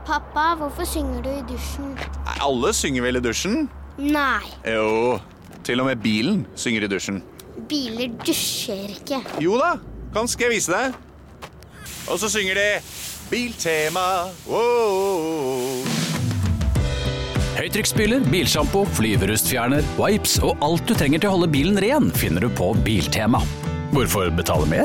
Pappa, hvorfor synger du i dusjen? Alle synger vel i dusjen? Nei, Jo, til og med bilen synger i dusjen. biler dusjer ikke. Jo da, skal jeg vise deg. Og så synger de Biltema. Wow. Høytrykksspyler, bilshampoo, flyverustfjerner, wipes og alt du trenger til å holde bilen ren finner du på Biltema. Hvorfor betale mer?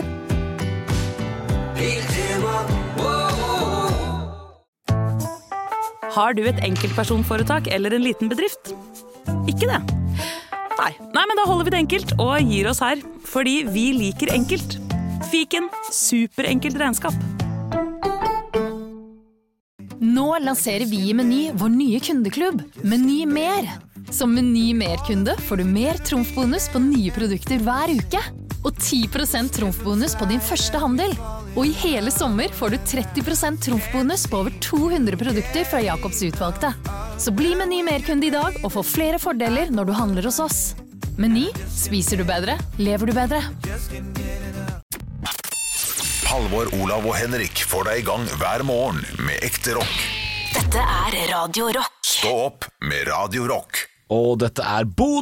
Har du et enkeltpersonforetak eller en liten bedrift? Ikke det? Nei, men da holder vi det enkelt og gir oss her, fordi vi liker enkelt. Fiken, superenkelt regnskap. Nå lanserer vi i Meny vår nye kundeklubb, Meny Mer. Som Meny Mer-kunde får du mer trumfbonus på nye produkter hver uke. Og 10% trumfbonus på din første handel. Og i hele sommer får du 30% trumfbonus på over 200 produkter fra Jakobs utvalgte. Så bli Meny Mer-kunde i dag og få flere fordeler når du handler hos oss. Meny, spiser du bedre, lever du bedre. Halvor, Olav og Henrik får deg i gang hver morgen med ekte rock. Dette er Radio Rock. Stå opp med Radio Rock. Og dette er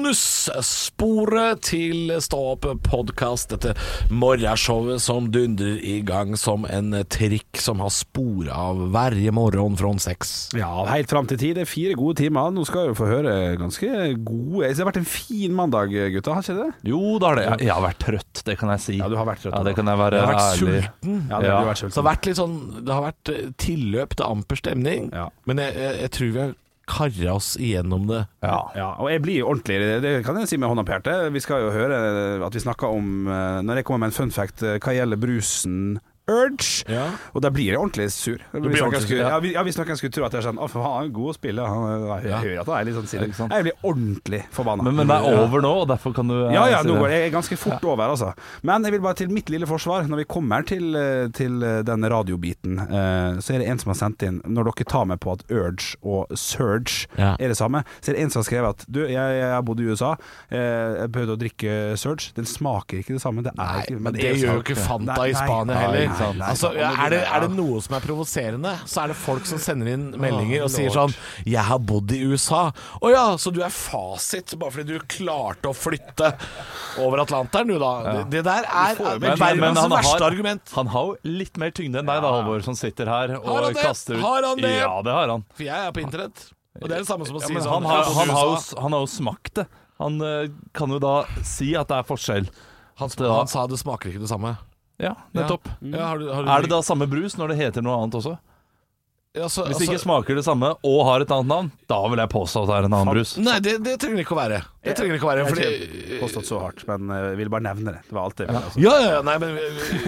bonussporet til Stå opp podcast, dette morgenshowet som dundrer i gang som en trikk som har spor av hver morgen fra 6. Ja, helt frem til 10, det er 4 gode timer. Nå skal vi få høre ganske gode. Det har vært en fin mandag, gutta, har ikke det? Jo, det har det. Jeg har vært trøtt, det kan jeg si. Ja, du har vært trøtt. Ja, det kan jeg være Jeg har vært ærlig. sulten. Ja, det har vært sulten. Så det har vært litt sånn, det har vært tilløp til amper stemning, Ja. men jeg tror vi har karret oss igjennom det. Ja, og jeg blir ordentlig, det kan jeg si med hånda på hjertet. Vi skal jo høre at vi snakker om, når jeg kommer med en fun fact, hva gjelder brusen Urge, og da blir jeg ordentlig sur. Hvis noen skulle tro at jeg er sånn, for han er god å spille, jeg hører at han er litt sånn sinne. Jeg blir ordentlig forbannet. Men det er over nå, og derfor kan du Ja, nå går det ganske fort over, altså. Men jeg vil bare til mitt lille forsvar, når vi kommer til den radiobiten, så er det en som har sendt inn, når dere tar med på at Urge og Surge er det samme, så er det en som har skrevet at du, jeg har bodd i USA, jeg prøvde å drikke Surge, den smaker ikke det samme. Men det gjør jo ikke Fanta i Spania heller. Altså, er det noe som er provoserende, så er det folk som sender inn meldinger og sier sånn 'Jeg har bodd i USA'. Å ja, så du er fasit bare fordi du klarte å flytte over Atlanteren, du da. Det der er verdens verste argument. Han har jo litt mer tyngde enn deg da, Halvor, som sitter her og kaster ut. Har han det? Ja, det har han. For jeg er på internett, og det er det samme som å si men sånn han har jo smakt det. Han kan jo da si at det er forskjell. Han sa det smaker ikke det samme. Ja, nettopp. Ja, Er det da samme brus når det heter noe annet også? Ja, Hvis det ikke smaker det samme og har et annet navn, da vil jeg påstå at det er en annen brus. Nei, det trenger det ikke å være. Det trenger det ikke å være. Jeg har ikke påstått så hardt, men jeg vil bare nevne det. Det var alt det. Nei, men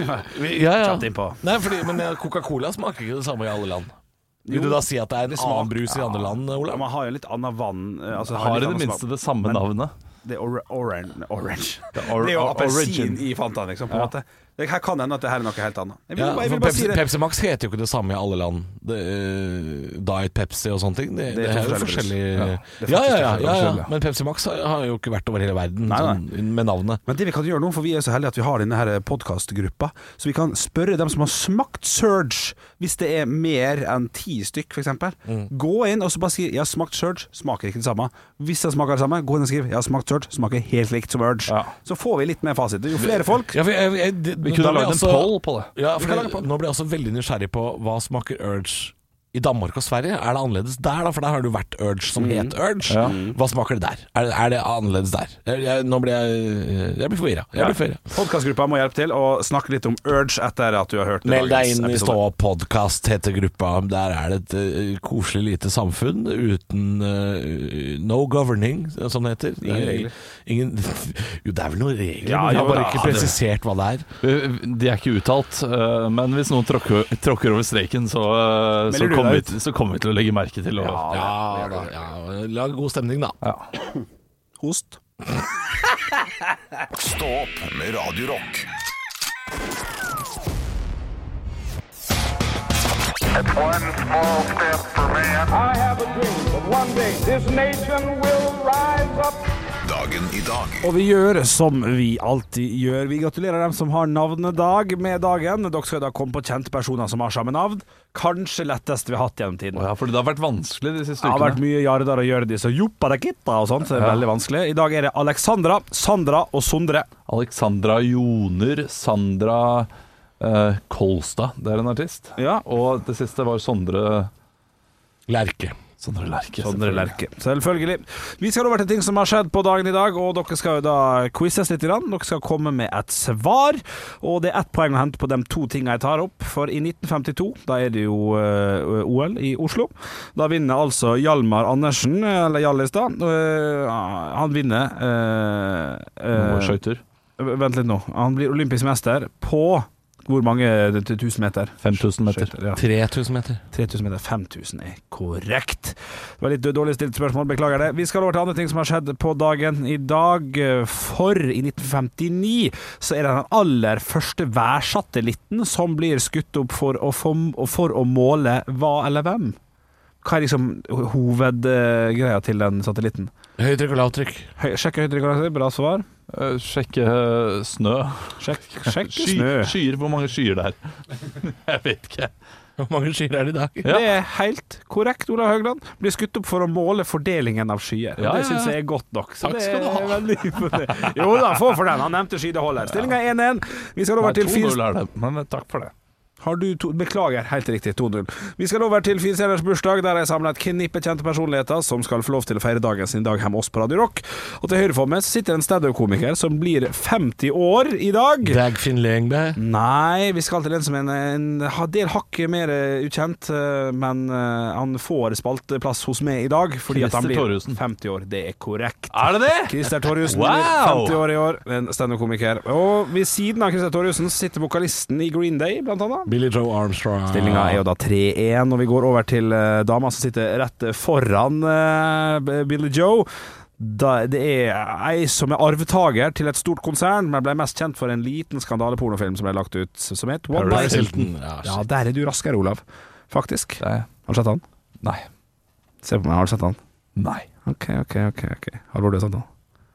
Kjapt innpå. Nei, men Coca-Cola smaker ikke det samme i alle land. Vil du da si at det er en annen brus i andre land, Ola? Man har jo litt annet vann. Har i det minste det samme navnet. Det er orange. Det er jo appelsin i Fantaen, liksom, på en måte. Her kan hende at det her er noe helt annet. Jeg vil bare si det. Pepsi Max heter jo ikke det samme i alle land. Diet Pepsi og sånne ting. Det er jo forskjellig. Ja, men Pepsi Max har jo ikke vært over hele verden med navnet. Men det vi kan gjøre nå, for vi er så heldige at vi har denne her podcastgruppa, så vi kan spørre dem som har smakt Surge, hvis det er mer enn 10 stykk for eksempel. Gå inn og så bare si 'jeg har smakt Surge', smaker ikke det samme. Hvis det smaker det samme, gå inn og skriv 'jeg har smakt Surge', smaker helt likt som Urge. Så får vi litt mer fasit. Jo flere folk. Vi kunne lagd en poll på det. Ja, for nå blir jeg også veldig nysgjerrig på hva smaker Urge i Danmark og Sverige. Er det annerledes der da? For der har det jo vært Urge som het Urge. Hva smaker det der? Er det annerledes der? Nå blir jeg blir forvirret. Podcastgruppa må hjelpe til å snakke litt om Urge etter at du har hørt Meld deg inn i Stå podcast heter gruppa. Der er det et koselig lite samfunn uten no governing, som det heter. Ingen regler. Jo, det er vel noen regler, men jeg har bare ikke presisert hva det er. De er ikke uttalt, men hvis noen tråkker over streken, så kommer vi til å legge merke til. Lag god stemning, da. Host. Stå opp med Radio Rock. It's one small step for man. I have a dream that one day this nation will rise up. Dagen i dag. Og vi gjør som vi alltid gjør. Vi gratulerer dem som har navnedag med dagen. Dere skal da komme på kjente personer som har samme navn. Kanskje lettest vi har hatt gjennom tiden. Ja, fordi det har vært vanskelig de siste ukene. Det har vært mye Jardar og Hjørdis og Joppa da Kitta og sånt, så det er veldig vanskelig. I dag er det Alexandra, Sandra og Sondre. Alexandra Joner, Sandra Kolstad, det er en artist. Ja. Og det siste var Sondre Lerche. Sondre Lerche, selvfølgelig. Vi skal over til ting som har skjedd på dagen i dag, og dere skal jo da quizes litt. Dere skal komme med et svar, og det er 1 poeng å hente på de 2 tingene jeg tar opp. For i 1952, da er det jo OL i Oslo. Da vinner altså Hjalmar Andersen, eller Hjallis da. Han vinner skøyter. Vent litt nå. Han blir olympisk mester på hvor mange 1000 meter? 5000 meter. Ja. 3000 meter. 3000 meter. 5000 er korrekt. Det var litt dårlig stilt spørsmål, beklager det. Vi skal over til andre ting som har skjedd på dagen i dag. For i 1959 så er det den aller første værsatellitten som blir skutt opp for å måle hva eller hvem. Hva er liksom hovedgreia til den satellitten? Høytrykk og lavtrykk. Sjekke høytrykk og lavtrykk, bra svar. Sjekke snø. Sjekke snø. Skyer, hvor mange skyer det er? Jeg vet ikke. Hvor mange skyer er det i dag? Ja. Det er helt korrekt, Olav Høgland. Blir skutt opp for å måle fordelingen av skyer. Ja, det synes jeg er godt nok. Takk skal du ha. Jo da, få for den. Han nevnte skydeholder. Stillingen er 1-1. Vi skal over til 2-0 er det, men takk for det. Beklager, helt riktig, 2-0. Vi skal over til 4-stjerners bursdag, der jeg samlet knippe kjente personligheter som skal få lov til å feire dagen sin dag hjemme hos på Radio Rock. Og til høyre for meg sitter en stand-up-komiker som blir 50 år i dag. Dagfinn Lengbe? Nei, vi skal til en som er en del hakk mer ukjent, men han får spalteplass hos meg i dag fordi at han blir 50 år. Det er korrekt. Er det det? Christer Torjussen blir 50 år i år, en stand-up-komiker. Og ved siden av Christer Torjussen sitter vokalisten i Green Day, blant annet. Billy Joe Armstrong. Stillinga er jo da 3-1, og vi går over til dama som sitter rett foran Billy Joe. Det er ei som er arvtager til et stort konsern, men ble mest kjent for en liten skandalepornofilm som ble lagt ut, som het One Night Hilton. Ja, der er du raskere, Olav. Faktisk. Har du sett han? Nei. Se på meg, har du sett han? Nei. Ok. Har du sett han?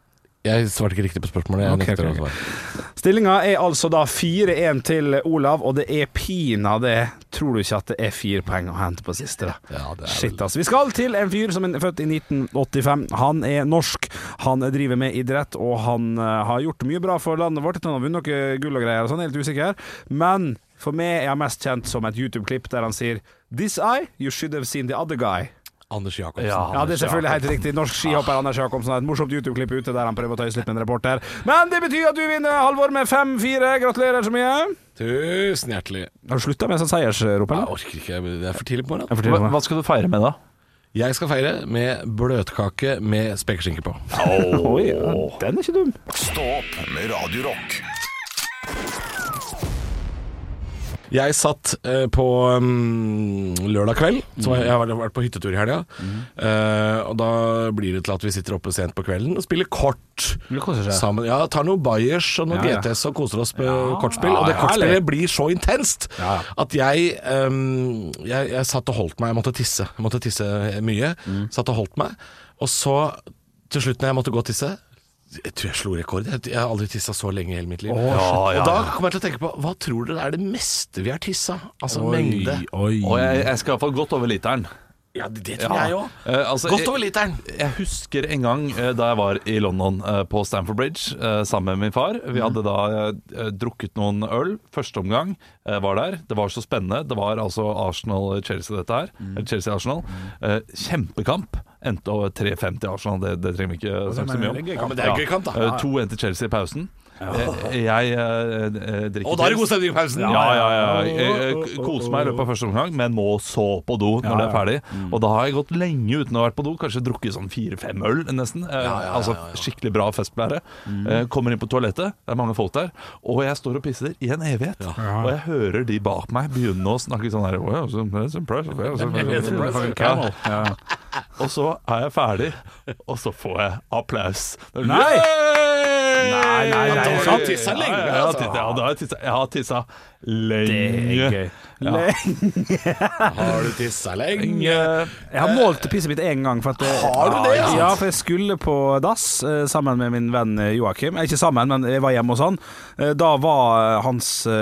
Jeg svarte ikke riktig på spørsmålet. Okay. Stillinga er altså da 4-1 til Olav, og det er pina det. Tror du ikke at det er 4 poeng å hente på siste da? Ja, det er Shit, altså. Vi skal til en fyr som er født i 1985. Han er norsk, han driver med idrett, og han har gjort mye bra for landet vårt. Han har vunnet noe gull og greier, og sånn, helt usikker. Men for meg er han mest kjent som et YouTube-klipp der han sier "This eye, you should have seen the other guy." Anders Jakobsen. Ja, det er selvfølgelig helt riktig. Norsk skihopper Anders Jakobsen har et morsomt YouTube-klipp ute der han prøver å tøyse litt med en reporter. Men det betyr at du vinner, Halvor, med 5-4. Gratulerer så mye. Tusen hjertelig. Har du sluttet med sånn seiersrop, eller? Jeg orker ikke, det er for tidlig på morgenen. Hva skal du feire med da? Jeg skal feire med bløtkake med spekeskinke på. Oi, den er ikke dum. Stå opp med Radio Rock. Jeg satt på lørdag kveld, så jeg har vært på hyttetur i helga, og da blir det til at vi sitter oppe sent på kvelden og spiller kort sammen. Ja, tar noen Bayers og noen GTS og koser oss på kortspill, og det kortspillet blir så intenst at jeg satt og holdt meg. Jeg måtte tisse mye, satt og holdt meg, og så til slutt når jeg måtte gå og tisse, jeg tror jeg slo rekord. Jeg har aldri tisset så lenge i hele mitt liv. Og da kommer jeg til å tenke på, hva tror dere er det meste vi har tisset? Altså mengde. Og jeg skal i hvert fall godt over literen. Ja, det tror jeg også. Godt over literen. Jeg husker en gang da jeg var i London på Stamford Bridge sammen med min far. Vi hadde da drukket noen øl. Første omgang var der. Det var så spennende. Det var altså Arsenal-Chelsea dette her. Chelsea-Arsenal. Kjempekamp. Endte over 3-5 til Arsenal. Det trenger vi ikke snakke så mye om. Men det er gøy kamp da. 2-1 til Chelsea i pausen. Jeg drikker og da er det god stemning i pausen. Jeg koser meg i løpet av første omgang, men må så på do når det er ferdig. Og da har jeg gått lenge uten å ha vært på do. Kanskje drukket sånn 4-5 øl nesten. Altså skikkelig bra festplære. Kommer inn på toalettet, det er mange folk der, og jeg står og pisser i en evighet. Og jeg hører de bak meg begynne å snakke sånn her, og så er jeg ferdig, og så får jeg applaus. Nei! Da har du tisset lenge. Jeg har tisset lenge. Det er gøy. Har du tisset lenge? Jeg har målt pisset mitt en gang. For at Har du det? Ja, for jeg skulle på dass sammen med min venn Joakim. Ikke sammen, men jeg var hjemme hos han. Da var han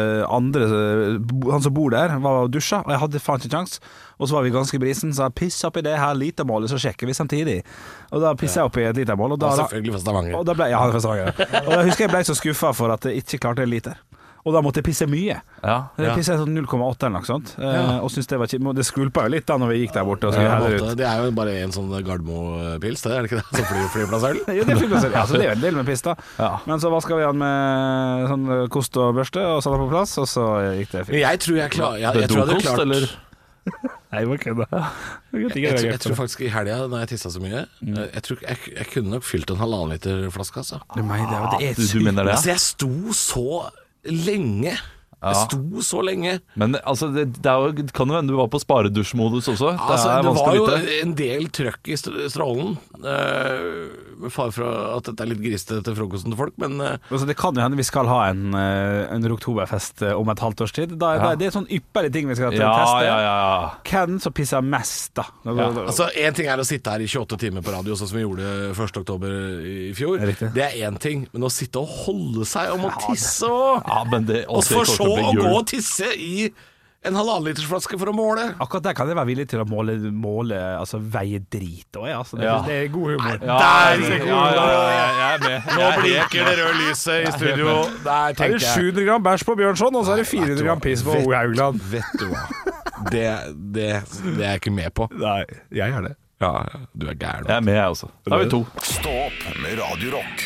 som bor der, var og dusja, og jeg hadde faen ikke sjans. Og så var vi ganske brisen, så jeg pisset opp i det her litermålet, så sjekker vi samtidig. Og da pisset jeg opp i et litermål. Og da, selvfølgelig for Stavanger. Og da ble, ja, for Stavanger. Og da husker jeg ble så skuffet for at jeg ikke klarte en liter. Og da måtte jeg pisse mye. Jeg pisset sånn 0,8 eller noe sånt. Og synes det var kjipt. Det skulpa jo litt da når vi gikk der borte og skulle helle ut. Det er jo bare en sånn Gardermo-pils, det er det ikke det? Som flyplassøl? Jo, det er flyplassøl. Ja, så det er jo en del med piss da. Men så vasket vi han med sånn kost og børste og satt han på plass, og så gikk det fint. Jeg tror jeg tror jeg hadde klart eller? Nei, hva kødda? Jeg tror faktisk i helga, når jeg tisset så mye, jeg tror jeg kunne nok fylt en 1,5 liter flaske, altså. Det er Du mener det? Altså, jeg sto så lenge. Det sto så lenge. Men altså, det kan jo hende du var på sparedusjmodus også. Det var jo en del trøkk i strålen. Med far for at dette er litt griste til frokosten til folk, men altså, det kan jo hende vi skal ha en oktoberfest om et halvt års tid. Det er sånn ypperlige ting vi skal teste. Hvem som pisser mest, da? Altså, en ting er å sitte her i 28 timer på radio, sånn som vi gjorde 1. oktober i fjor. Det er en ting, men å sitte og holde seg om å tisse og for så å gå og tisse i en 1,5 liters flaske for å måle. Akkurat der kan jeg være villig til å måle altså veie drit også, det er god humor. Jeg er med. Nå blinker det røde lyset i studio. Der tenker jeg. Det er 700 gram bæsj på Bjørnson, og så er det 400 gram piss på O. Haugland. Vet du hva? Det er jeg ikke med på. Nei, jeg er det. Ja, du er gæren. Jeg er med, jeg også. Da er vi 2. Stå opp med Radio Rock.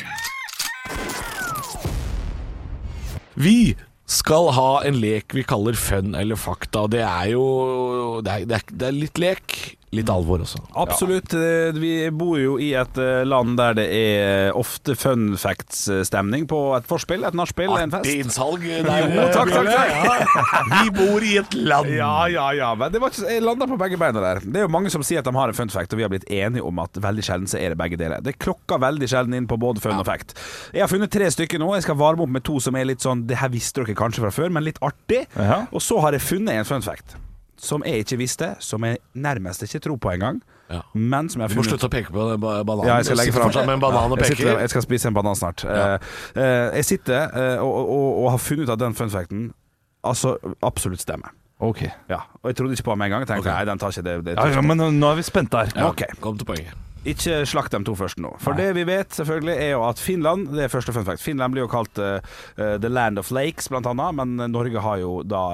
Vi skal ha en lek vi kaller fun eller fakta, og det er jo det er litt lek, litt alvor også. Absolutt. Vi bor jo i et land der det er ofte fun facts-stemning på et forspill, et nachspiel, en fest. Artig innsalg. Takk. Vi bor i et land. Ja. Men det var ikke, jeg landet på begge beina der. Det er jo mange som sier at de har en fun fact, og vi har blitt enige om at veldig sjelden så er det begge deler. Det klokker veldig sjelden inn på både fun og fact. Jeg har funnet 3 stykker nå. Jeg skal varme opp med 2 som er litt sånn, det her visste dere kanskje fra før, men litt artig. Og så har jeg funnet en fun fact som jeg ikke visste, som jeg nærmest ikke tror på engang, men som jeg har funnet. Du må slutte å peke på bananen. Ja, jeg skal legge frem med en banan og peker. Jeg skal spise en banan snart. Jeg sitter og har funnet ut at den fun facten altså absolutt stemmer. Ok. Ja, og jeg trodde ikke på meg en gang. Jeg tenkte, nei, den tar ikke det. Men nå er vi spent der. Ok, kom til poenget. Ikke slakt dem 2 først nå. For det vi vet selvfølgelig er jo at Finland, det er første fun fact, Finland blir jo kalt the land of lakes blant annet, men Norge har jo da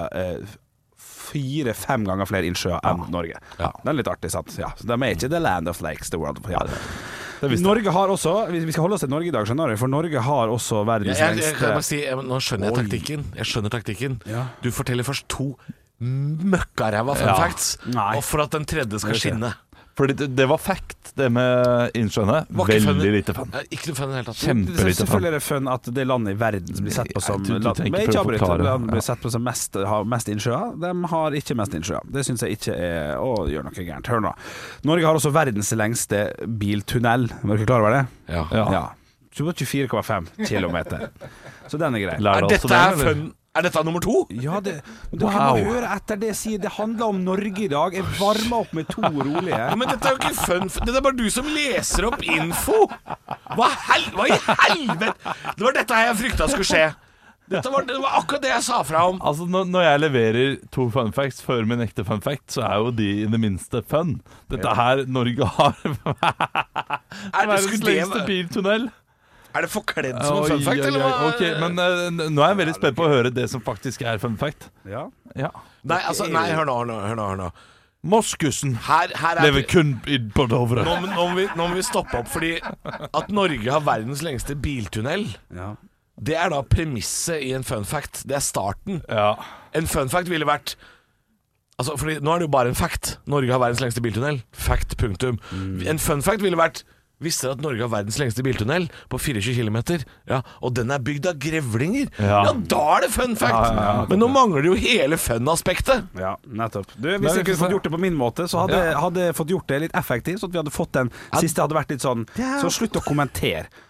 4-5 ganger flere innsjøer enn Norge. Det er litt artig, sant? Ja, så de er ikke the land of lakes, the world of Norge har også, vi skal holde oss til Norge i dag, skjønner du, for Norge har også verdens lengste... Kan jeg bare si, nå skjønner jeg taktikken. Du forteller først 2 møkkaræva fun facts, og for at den tredje skal skinne. Fordi det var fact, det med innsjøene. Veldig lite fun. Ikke noe fun i det hele tatt. Kjempelite fun. Selvfølgelig er det fun at det landet i verden som blir sett på som blir sett på som har mest innsjøer. De har ikke mest innsjøer. Det synes jeg ikke er å gjøre noe gærent. Hør nå. Norge har også verdens lengste biltunnel. Er dere klar over det? Ja. 24,5 kilometer. Så den er grei. Er dette nummer 2? Ja, du må høre etter det jeg sier. Det handler om Norge i dag. Jeg varmer opp med 2 rolige. Men dette er jo ikke fun. Det er bare du som leser opp info. Hva i helvete? Det var dette jeg fryktet skulle skje. Det var akkurat det jeg sa fra om. Altså, når jeg leverer 2 fun facts før min ekte fun fact, så er jo de i det minste fun. Dette her, Norge har verdens lengste biltunnel. Er det forkledd som en fun fact, eller hva? Ok, men nå er jeg veldig spent på å høre det som faktisk er fun fact. Ja. Nei, hør nå. Moskusen lever kun på Dovre. Nå må vi stoppe opp, fordi at Norge har verdens lengste biltunnel, det er da premisset i en fun fact. Det er starten. En fun fact ville vært, altså, fordi nå er det jo bare en fact. Norge har verdens lengste biltunnel. Fact, punktum. En fun fact ville vært, visste dere at Norge har verdens lengste biltunnel på 24 kilometer? Ja, og den er bygd av grevlinger. Ja, da er det fun fact. Men nå mangler det jo hele fun-aspektet. Ja, nettopp. Hvis jeg kunne fått gjort det på min måte, så hadde jeg fått gjort det litt effektivt, så at vi hadde fått den siste hadde vært litt sånn, så slutt å kommentere.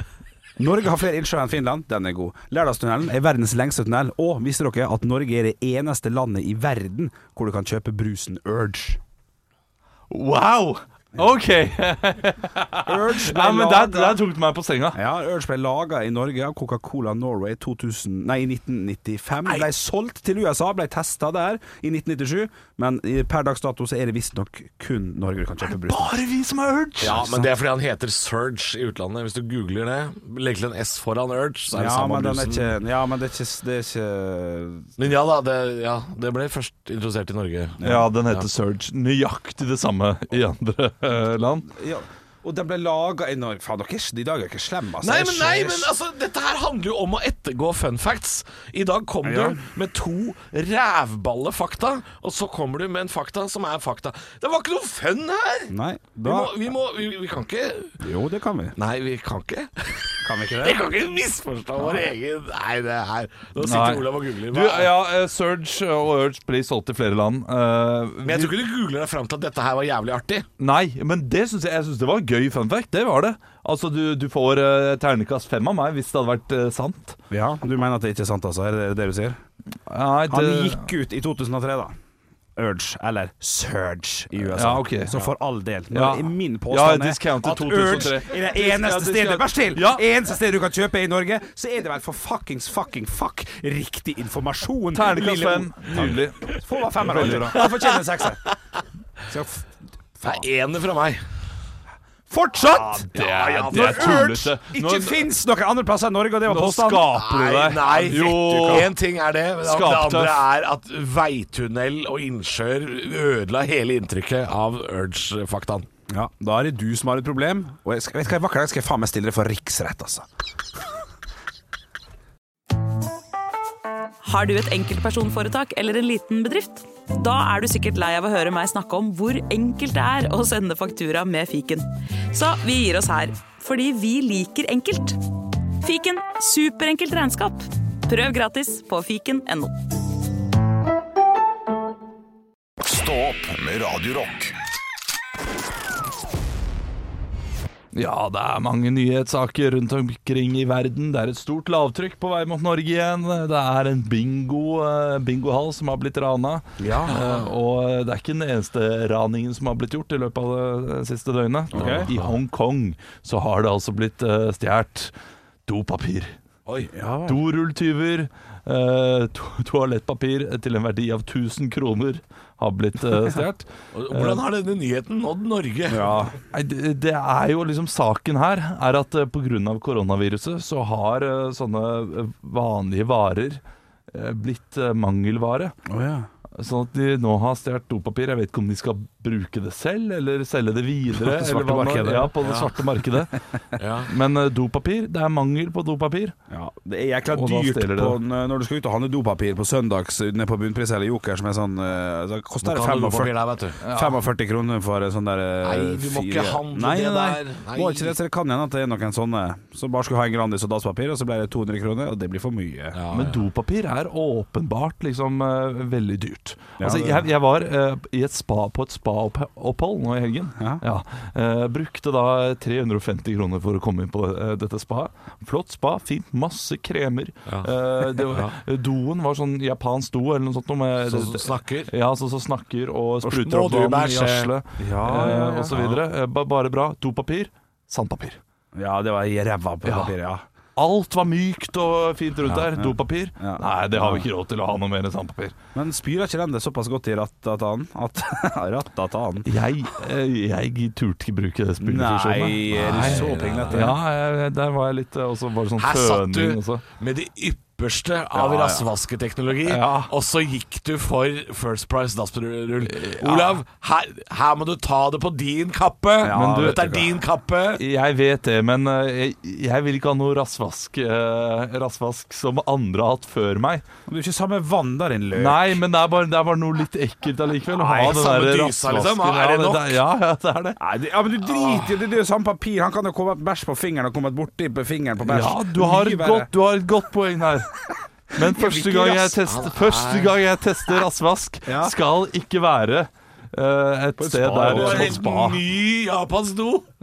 Norge har flere innsjøer enn Finland, den er god. Lærdalstunnelen er verdens lengste tunnel, og visste dere at Norge er det eneste landet i verden hvor du kan kjøpe brusen Urge? Wow! Ok. Urge ble men der tok du meg på senga. Ja, Urge ble laget i Norge av Coca-Cola Norway i 1995. Ble solgt til USA, ble testet der i 1997. Men per dags dato så er det visst nok kun Norge du kan kjøpe brus. Bare vi som har Urge. Ja, men det er fordi han heter Surge i utlandet. Hvis du googler det, legg til en S foran Urge, så er det samme brusen. Ja, men det er ikke Men ja da, det ble først introdusert i Norge. Ja, den heter Surge. Nøyaktig det samme i andre land. Ja. Og den ble laget i Norge. Faen, i dag er ikke slem, altså. Nei, men altså, dette her handler jo om å ettergå fun facts. I dag kom du med 2 rævballe fakta, og så kommer du med en fakta som er fakta. Det var ikke noe fun her! Nei, vi kan ikke. Jo, det kan vi. Nei, vi kan ikke. Kan vi ikke det? Vi kan ikke misforstå vår egen. Nei, det er nå sitter Olav og googler. Surge og Urge blir solgt i flere land. Men jeg tror ikke du googler deg frem til at dette her var jævlig artig. Nei, men det synes jeg synes det var gøy fun fact. Det var det. Altså, du får terningkast 5 av meg hvis det hadde vært sant. Ja, du mener at det ikke er sant, altså? Er det det du sier? Nei, Han gikk ut i 2003 da. Urge, eller Surge i USA. Ja, okay. Så for all del. Min påstand at Urge er det eneste stedet eneste stedet du kan kjøpe i Norge, så er det vel for fuck riktig informasjon. Terningkast 5. Nydelig. Få meg 5 da. Jeg fortjener en 6. Det er 1 fra meg. Fortsatt! Det er tullete. Ikke finnes noen andre plasser i Norge, og det var påstanden. Nå skaper du deg. Nei, jo. En ting er det. Det andre er at veitunnel og innsjøer ødela hele inntrykket av Urge-faktaen. Ja, da er det du som har et problem. Og jeg skal faen meg stille det for riksrett, altså. Har du et enkeltpersonforetak eller en liten bedrift? Da er du sikkert lei av å høre meg snakke om hvor enkelt det er å sende faktura med fiken. Så vi gir oss her, fordi vi liker enkelt. Fiken, superenkelt regnskap. Prøv gratis på fiken.no. Stå opp med Radio Rock. Ja, det er mange nyhetssaker rundt omkring i verden. Det er et stort lavtrykk på vei mot Norge igjen. Det er en bingohall som har blitt rana. Ja. Og det er ikke den eneste raningen som har blitt gjort i løpet av det siste døgnet. Okay. I Hongkong så har det altså blitt stjert dopapir. Oi, ja. Dorulltyver, toalettpapir til en verdi av 1000 kroner har blitt stjert. Hvordan har denne nyheten nådd Norge? Ja. Det er jo liksom saken her er at på grunn av koronaviruset så har sånne vanlige varer blitt mangelvare. Sånn at de nå har stjert dopapir. Jeg vet ikke om de skal bruke det selv eller selge det videre på det svarte markedet. Ja, på det svarte markedet. Men dopapir, det er mangel på dopapir. Ja, det er jækla dyrt når du skal ut og handle dopapir på søndags nede på Bunnpris eller Joker, som er sånn så koster det 45 kroner for sånn der. Nei, du må ikke handle det der. Må ikke det, så det kan hende at det er noen sånne som bare skulle ha en Grandis og dasspapir, og så ble det 200 kroner, og det blir for mye. Men dopapir er åpenbart liksom veldig dyrt. Altså, jeg var på et spa-opphold nå i helgen. Brukte da 350 kroner for å komme inn på dette spaet. Flott spa, fint, masse kremer. Doen var sånn japansk do eller noe sånt. Som snakker? Ja, så snakker og spruter opp vann i asle og så videre. Bare bra. Dopapir, sandpapir. Ja, det var i ræva på papir, Alt var mykt og fint rundt der. Dopapir? Nei, det har vi ikke råd til å ha noe mer enn sandpapir. Men spyrer ikke den det såpass godt i rattatanen? Jeg turte ikke bruke det spylefunksjonen. Nei, er du så pinglete? Ja, der var jeg litt også bare sånn føning. Her satt du med de ypperste av rassvasketeknologi, og så gikk du for First Price dassrull. Olav, her må du ta det på din kappe. Dette er din kappe. Jeg vet det, men jeg vil ikke ha noe rassvask som andre har hatt før meg. Du er ikke samme vann der, din løk. Nei, men det er bare noe litt ekkelt allikevel. Samme dysa, liksom. Er det nok? Ja, det er det. Ja, men du driter, det er jo samme papir. Han kan jo komme et bæsj på fingeren og komme borti på fingeren på bæsj. Ja, du har et godt poeng her. Men første gang jeg tester rassvask skal ikke være et sted der spa. En ny japansk do.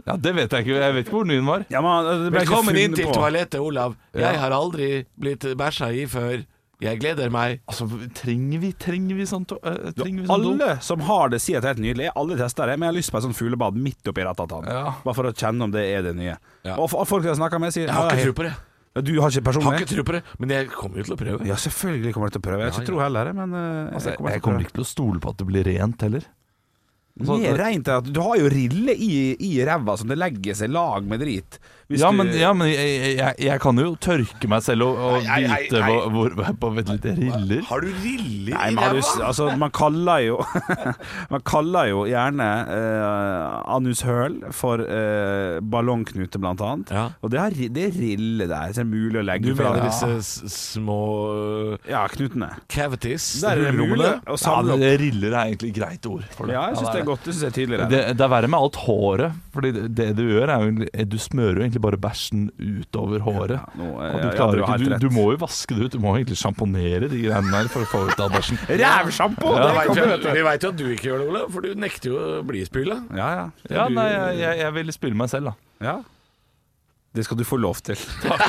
Ja, det vet jeg ikke. Jeg vet ikke hvor ny den var. Ja, men, Velkommen inn til toalettet, Olav. Jeg har aldri blitt bæsja i før. Jeg gleder meg. Altså, trenger vi sånn Alle som har det sier at det er helt nydelig. Alle tester det, men jeg har lyst på et sånt fuglebad midt oppi ratatan. Bare for å kjenne om det er det nye. Og folk jeg snakker med sier jeg har ikke tro på det. Du har ikke personlig? Jeg har ikke tro på det, men jeg kommer jo til å prøve. Ja, selvfølgelig kommer jeg til å prøve. Jeg har ikke tro heller, men jeg kommer ikke til å stole på at det blir rent heller. Mer rent er at du har jo rille i ræva som det legger seg lag med drit. Men jeg kan jo tørke meg selv og vite hvor på litt riller. Har du riller i ræva? Altså, man kaller jo gjerne anushøl for ballongknute blant annet. Og det er rille der, så det er mulig å legge. Du mener disse små knutene. Cavities? Der er det mulig å samle opp. Riller er egentlig greit ord for det. Ja, jeg synes det er godt, det synes jeg er tydeligere. Det er verre med alt håret. Fordi det du gjør er jo du smører jo egentlig bare bæsjen utover håret. Du må jo vaske det ut. Du må egentlig sjamponere de greiene der for å få ut av bæsjen. Rævsjampo! Vi vet jo at du ikke gjør det, Ole, for du nekter jo å bli spyla. Jeg vil spyle meg selv, da. Ja. Det skal du få lov til.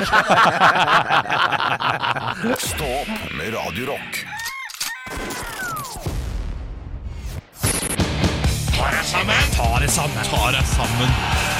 Stå opp med Radio Rock. Ta det sammen.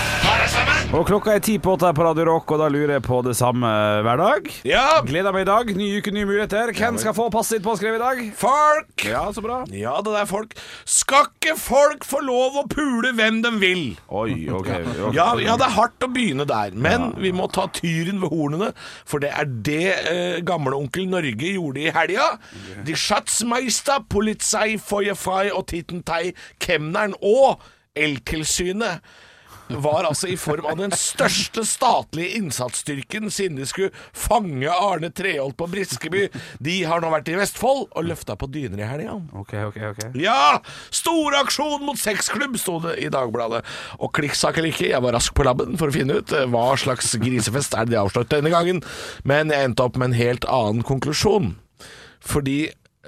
Og klokka er 10:08 her på Radio Rock, og da lurer jeg på det samme hver dag. Ja. Gleder meg i dag. Ny uke, nye muligheter. Hvem skal få passet sitt påskrevet i dag? Folk! Ja, så bra. Ja, det der folk. Skal ikke folk få lov å pule hvem de vil? Oi, ok. Ja, det er hardt å begynne der, men vi må ta tyren ved hornene, for det er det gamle onkel Norge gjorde i helga. De Schatzmeister, Polizei, Feuerfrei og Tittentei, Kemneren og Eltilsynet var altså i form av den største statlige innsatsstyrken siden de skulle fange Arne Treholt på Briskeby. De har nå vært i Vestfold og løfta på dyner i helga. Ok. Ja! Stor aksjon mot sexklubb, sto det i Dagbladet. Og klikksak eller ikke, jeg var rask på labben for å finne ut hva slags grisefest er det de avslørt denne gangen. Men jeg endte opp med en helt annen konklusjon. Fordi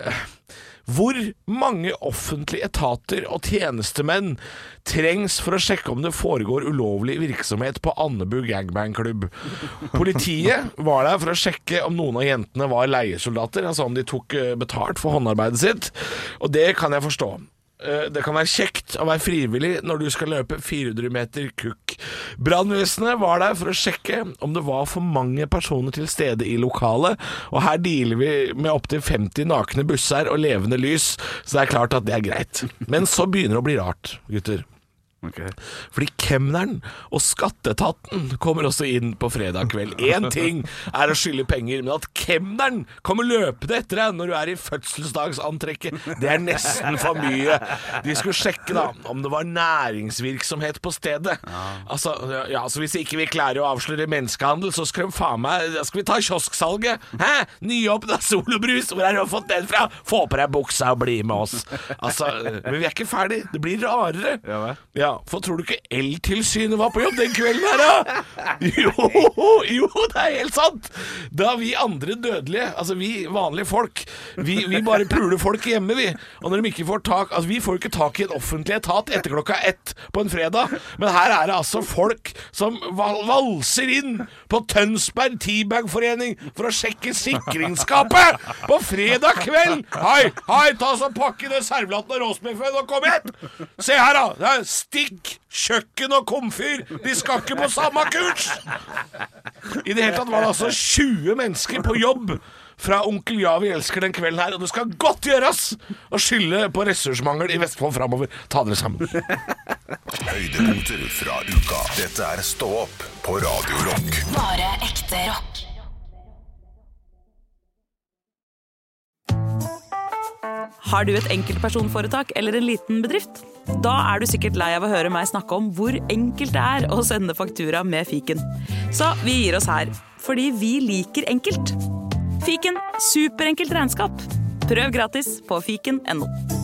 hvor mange offentlige etater og tjenestemenn trengs for å sjekke om det foregår ulovlig virksomhet på Andebu gangbangklubb? Politiet var der for å sjekke om noen av jentene var leiesoldater, altså om de tok betalt for håndarbeidet sitt, og det kan jeg forstå. Det kan være kjekt å være frivillig når du skal løpe 400 meter kukk. Brannvesenet var der for å sjekke om det var for mange personer til stede i lokalet, og her dealer vi med opp til 50 nakne busser og levende lys, så det er klart at det er greit. Men så begynner det å bli rart, gutter. Fordi Kemneren og Skatteetaten kommer også inn på fredag kveld. En ting er å skylde penger, men at Kemneren kommer løpende etter deg når du er i fødselsdagsantrekket, det er nesten for mye. De skulle sjekke da om det var næringsvirksomhet på stedet. Altså hvis ikke vi klarer å avsløre menneskehandel, så skal vi ta kiosksalget. Hæ? Nyåpna Solobrus, hvor har du fått den fra? Få på deg buksa og bli med oss. Men vi er ikke ferdig, det blir rarere. Ja, for tror du ikke Eltilsynet var på jobb den kvelden her, da? Jo, det er helt sant. Da vi andre dødelige, altså vi vanlige folk, vi bare puler folk hjemme, vi. Og når de ikke får tak, altså vi får ikke tak i en offentlig etat etter 1:00 på en fredag, men her er det altså folk som valser inn på Tønsberg Teabag-forening for å sjekke sikringsskapet på fredag kveld. Hei, ta så pakke det servelaten og råsmekføen og kom igjen. Se her da, det er stikk, kjøkken og komfyr. De skal ikke på samme kurs. I det hele tatt var det altså 20 mennesker på jobb fra Onkel Ja, vi elsker den kvelden her, og det skal godt gjøres å skylde på ressursmangel i Vestfold fremover. Ta dere sammen. Høydepunkter fra uka. Dette er Stå opp på Radio Rock. Bare ekte rock. Har du et enkeltpersonforetak eller en liten bedrift? Da er du sikkert lei av å høre meg snakke om hvor enkelt det er å sende faktura med fiken. Så vi gir oss her, fordi vi liker enkelt. Fiken, superenkelt regnskap. Prøv gratis på fiken.no.